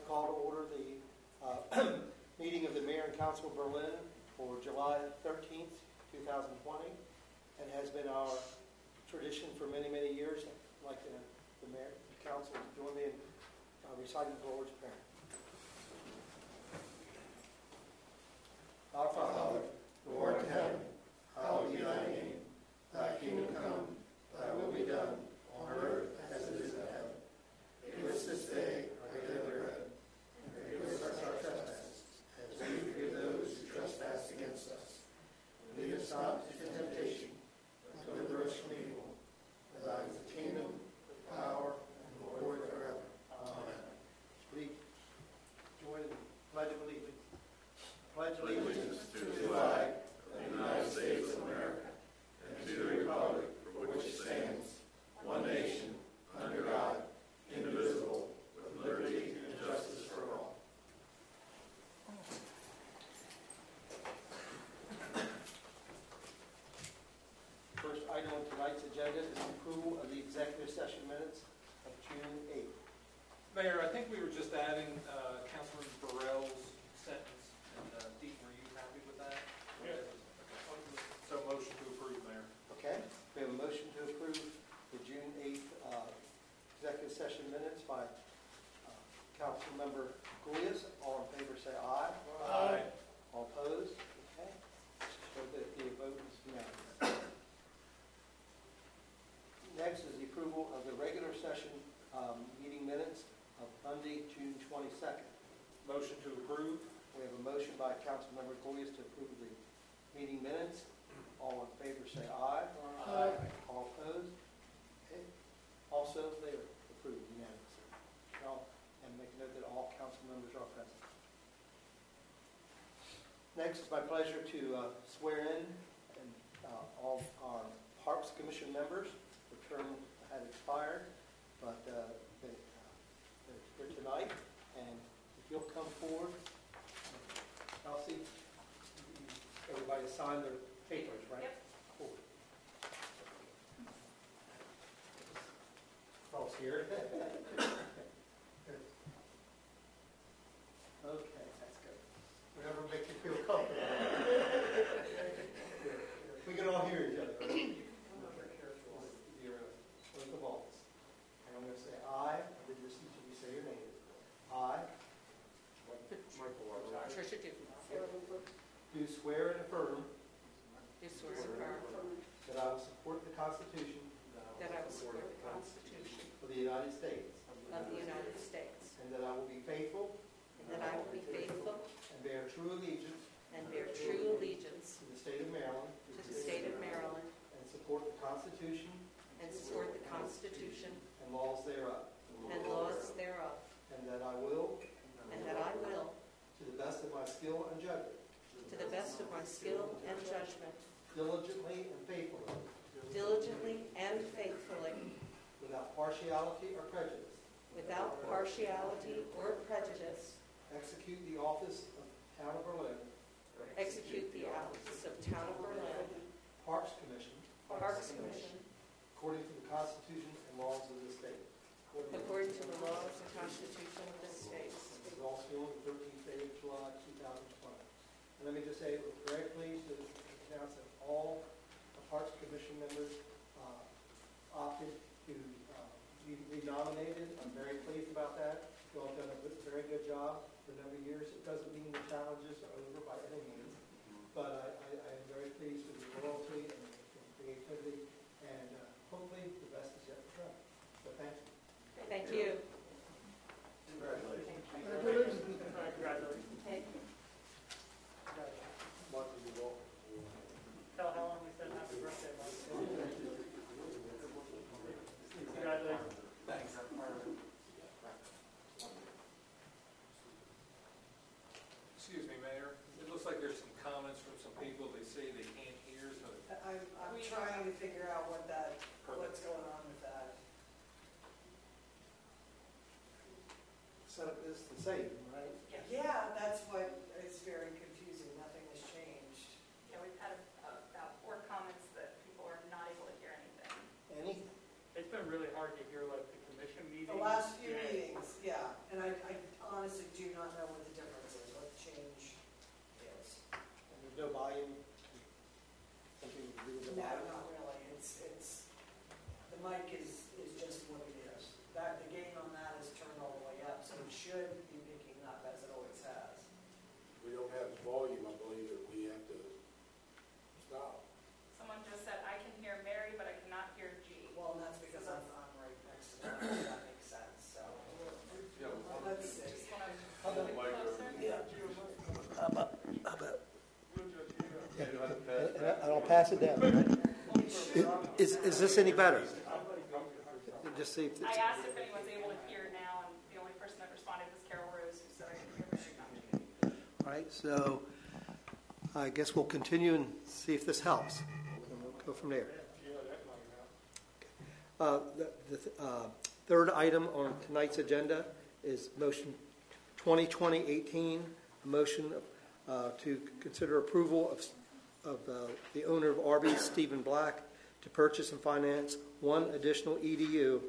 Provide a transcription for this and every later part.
call to order the meeting of the Mayor and Council of Berlin for July 13th, 2020, and has been our tradition for many, many years. I'd like the Mayor and Council to join me in reciting the Lord's Prayer. Our Father, who art in heaven, hallowed be thy name. Thy kingdom come, thy will be done, on earth as it is in heaven. Give us this day our daily bread, and forgive us our trespasses, as we forgive those who trespass against us. And lead us not into temptation, but deliver us from evil. For thine is the kingdom, the power, and the glory forever. Amen. Please join in the Pledge of Allegiance. Pledge allegiance to the flag of the United States of America and to the republic for which it stands, one nation, under God, indivisible, with liberty and justice for all. First item on tonight's agenda is approval of the executive session minutes of June 8th. Mayor, I think we were just adding Councilman Burrell's sentence. And Dean, were you happy with that? Yes. So motion to approve, Mayor. Okay. We have a motion to approve the June 8th executive session minutes by Councilmember Gulyas. All in favor say aye. Aye. All opposed? Okay. So that the vote is unanimous. Next is the approval of the regular session meeting minutes of Monday, June 22nd. Motion to approve. We have a motion by Councilmember Gulyas to approve the meeting minutes. All in favor say aye. Aye. All opposed? Okay. Also, they are approved unanimously. And make a note that all council members are present. Next, it's my pleasure to swear in all our Parks Commission members. The term had expired, but they're here tonight. And if you'll come forward, Elsie, everybody signed their papers, right? Yep. Cool. Cross here. Okay, that's good. Whatever makes you feel comfortable. We can all hear each other. Right? Your oath of office. And I'm going to say I, and then just each of you say your name. I, Tricia do swear and affirm do swear and affirm that I will support the Constitution that I will support the Constitution of the United States, of the United States, and that I will be faithful and that I will be faithful and bear true allegiance and bear true allegiance to the state of Maryland, to the state of Maryland, and support the Constitution and support the Constitution and laws thereof, and laws thereof, and that I will, and that I will, to the best of my skill and judgment, to the best of my skill and judgment, diligently and faithfully, without partiality or prejudice, without partiality or prejudice, execute the office of Town of Berlin, execute the office of Town of Berlin, Parks Commission, Parks Commission, according to the Constitution and laws of the state. according to the laws and Constitution of the state. This is all still on the 13th day of July, 2020. And let me just say, we're very pleased to announce that all the Parks Commission members opted to be renominated. I'm very pleased about that. You all have done a very good job for a number of years. It doesn't mean the challenges are over by any means, but I am very pleased with your loyalty and creativity, and hopefully the best is yet to come. So thank you. Thank you. Congratulations. Congratulations. Okay. Mark, will you walk? Tell Helen we said happy birthday, Mark. Congratulations. Thanks. Excuse me, Mayor. It looks like there's some comments from some people. They say they can't hear, so I'm trying to figure out what's going on with that. So it's the same, right? Yeah, that's what is very confusing. Nothing has changed. Yeah, we've had about 4 comments that people are not able to hear anything. Anything? It's been really hard to hear like the commission meetings. The last few Yeah. meetings, yeah. And I honestly do not know what the difference is, what the change is. And there's no volume, something to do with the No, volume? not really. It's, the mic is just what it is. That, the gain on that is turned all the way up, so it should be picking up as it always has. We don't have volume, I believe that we have to stop. Someone just said, I can hear Mary, but I cannot hear G. Well, and that's because I'm right next to that, if that makes sense, so. Let's see. Just want to How about- closer. Yeah. And I'll pass it down. Is this any better? Just see if I it's, asked if anyone's able to hear now, and the only person that responded was Carol Rose, who said I can hear Mary, not G. all right, so I guess we'll continue and see if this helps. And we'll go from there. The third item on tonight's agenda is motion 2020-18, a motion to consider approval of the owner of Arby's, Stephen Black, to purchase and finance one additional EDU.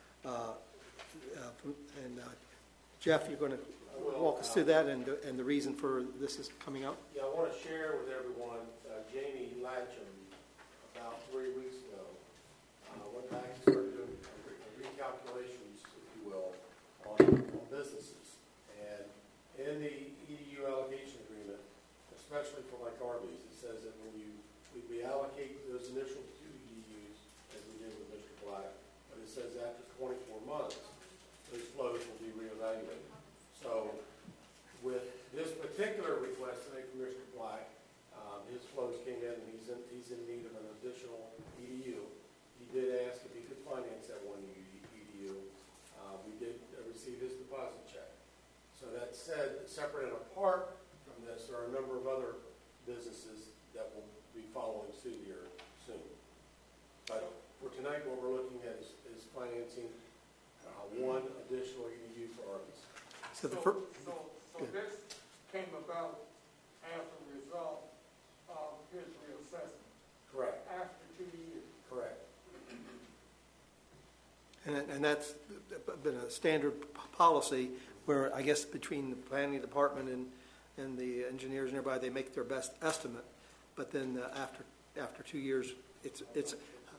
Jeff, you're going to walk us through that and the reason for this is coming up. Yeah, I want to share with everyone, Jamie Latcham, about 3 weeks ago, went back and started doing recalculations, if you will, on businesses. And in the EDU allocation agreement, especially for like Arby's, it says that when we allocate those initial 2 EDUs, as we did with Mr. Black, but it says after 24 months, those flows will be reevaluated. So with this particular request today from Mr. Black, his flows came in and he's in need of an additional EDU. He did ask if he could finance that one EDU. We did receive his deposit check. So that said, separate and apart from this, there are a number of other businesses that will be following suit here soon. But for tonight, what we're looking at is financing one additional EDU for Arby's. So the So Good. this came about as a result of his reassessment Correct. after 2 years. Correct. And that's been a standard policy where I guess between the planning department and the engineers and everybody, they make their best estimate. But then after 2 years, it's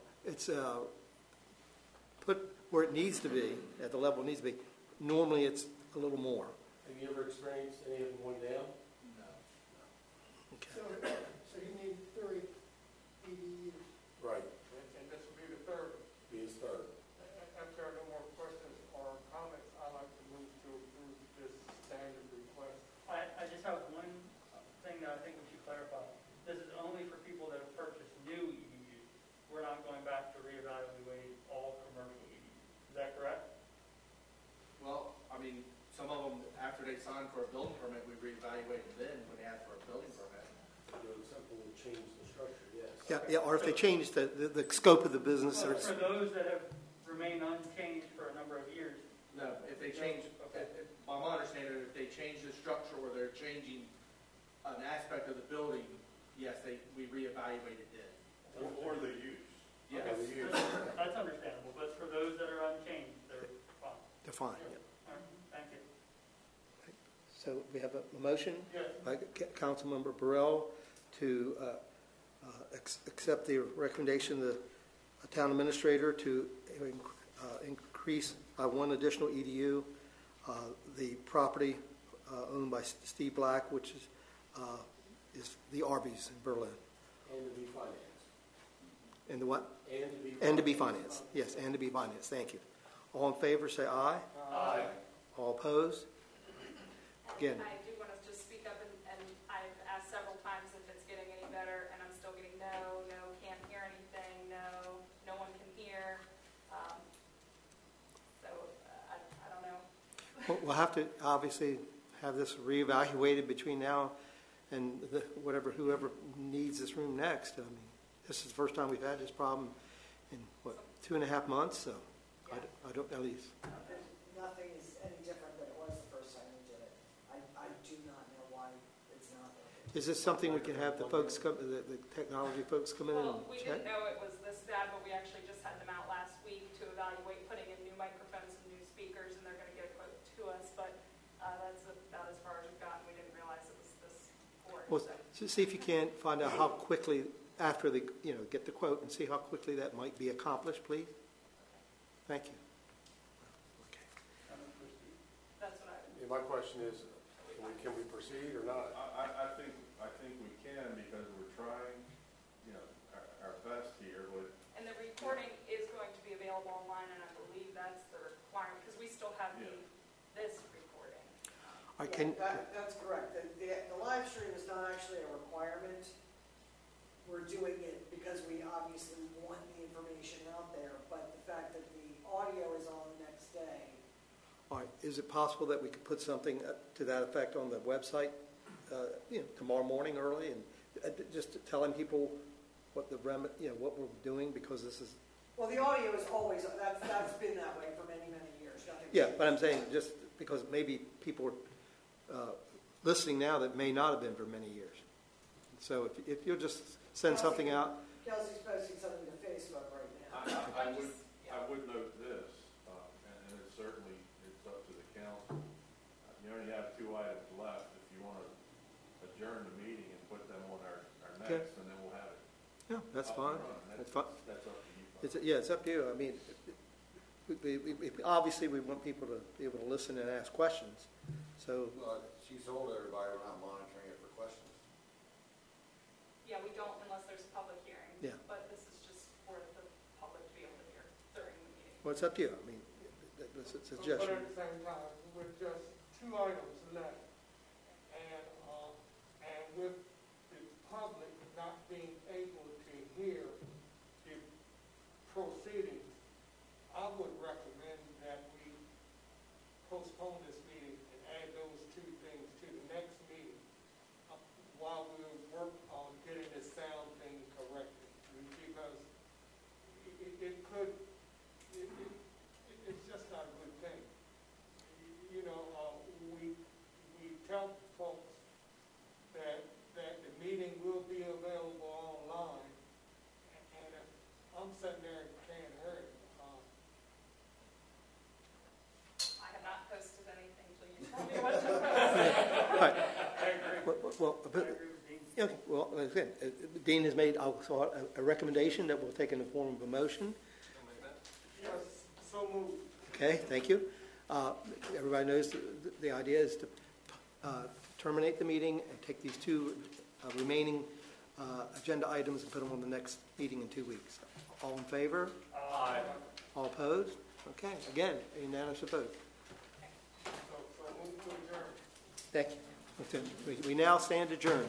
put where it needs to be, at the level it needs to be. Normally, it's a little more. Have you ever experienced any of them going down? Okay. So you need 30 EDUs, Right. and this will be the third. Be his third. If there are no more questions or comments, I'd like to move to approve this standard request. I just have one thing that I think we should clarify. This is only for people that have purchased new EDUs. We're not going back to reevaluate all commercial EDUs. Is that correct? Well, I mean, some of them, after they sign for a building permit, we reevaluate them then when they ask for a building permit. Something will change the structure, yes. Yeah, or if they change the scope of the business. Well, Or for those that have remained unchanged for a number of years, No, if they change, by my understanding, if they change the structure or they're changing an aspect of the building, yes, we reevaluate it then. Or the use. Yes. Okay, that's understandable. But for those that are unchanged, they're fine. they're fine. Yeah. All right, thank you. So we have a motion Yes. by Councilmember Burrell to accept the recommendation of the town administrator to increase by one additional EDU the property owned by Steve Black, which is the Arby's in Berlin. And to be financed. And the what? And to be financed. And to be financed. Yes, and to be financed. Thank you. All in favor, say aye. Aye. All opposed? Again. And I do want to just speak up, and I've asked several times if it's getting any better, and I'm still getting no, can't hear anything, no one can hear. So I don't know. We'll have to obviously have this reevaluated between now and whoever needs this room next. I mean, this is the first time we've had this problem in, 2.5 months, so I don't know these. Nothing is any different than it was the first time we did it. I do not know why it's not working. Is this something we can have the folks come, the technology folks come in and Well, we check? didn't know it was this bad, but we actually just had them out last week to evaluate putting in new microphones and new speakers, and they're going to get a quote to us. But Well, see if you can find out how quickly, after the, get the quote and see how quickly that might be accomplished, please. Thank you. Okay. That's what I would. Yeah, my question is, can we proceed or not? I think we can, because we're trying, our best here with. And the recording is going to be available online, and I believe that's the requirement, because we still have this recording. That's correct. The live stream is not actually a requirement. We're doing it because we obviously want the information out there, but the fact that the audio is on the next day. All right, is it possible that we could put something to that effect on the website, tomorrow morning early, and just telling people what what we're doing, because this is. Well, the audio is always, that's been that way for many, many years. Yeah, but I'm saying just because maybe people are listening now that may not have been for many years. So if you'll just send something out. Kelsey's posting something to Facebook right now. I would note this, and it's certainly, it's up to the council. You only have 2 items left. If you want to adjourn the meeting and put them on our next, and then we'll have it. Yeah, that's up fine. and running. That's fine. That's up to you. It's up to you. I mean, obviously we want people to be able to listen and ask questions. So. Well, she told everybody we're not monitoring it for questions. Yeah, we don't unless there's a public hearing. Yeah. But this is just for the public to be able to hear during the meeting. Well, it's up to you. I mean, it's a But suggestion. at the same time, with just 2 items left, and with the public not being able to hear the proceedings, I would recommend that we postpone this meeting and add those 2 things to the next meeting while we work on getting this sound thing corrected. Because it's just not a good thing. We tell folks that the meeting will be available online, and if I'm sitting there and can't hear it, I have not posted anything till you tell me what to post. Right. I agree. Well, I agree with Dean. okay. Well, again, Dean has made also a recommendation that we'll take in the form of a motion. yes, so moved. Okay, thank you. Everybody knows the idea is to terminate the meeting and take these 2 remaining agenda items and put them on the next meeting in 2 weeks. All in favor? Aye. All opposed? Okay, again, unanimous vote. So move to adjourn. Thank you. We now stand adjourned.